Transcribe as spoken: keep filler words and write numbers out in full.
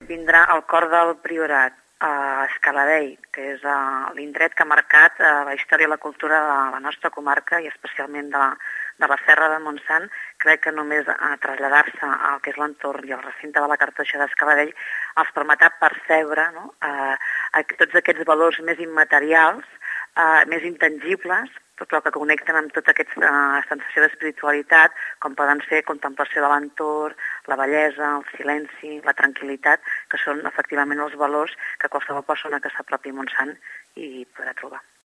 vindrà al cor del Priorat, a Escaladei, que és uh, l'indret que ha marcat uh, la història i la cultura de la nostra comarca i especialment de la, de la Serra de Montsant. Crec que només uh, traslladar-se al que és l'entorn i el recinte de la Cartoixa d'Escaladei els permetrà percebre, no? uh, tots aquests valors més immaterials, uh, més intangibles, tot el que connecten amb tota aquesta uh, sensació d'espiritualitat, com poden ser contemplació de l'entorn, la bellesa, el silenci, la tranquil·litat, que són efectivament els valors que qualsevol persona que s'apropi a Montsant hi podrà trobar.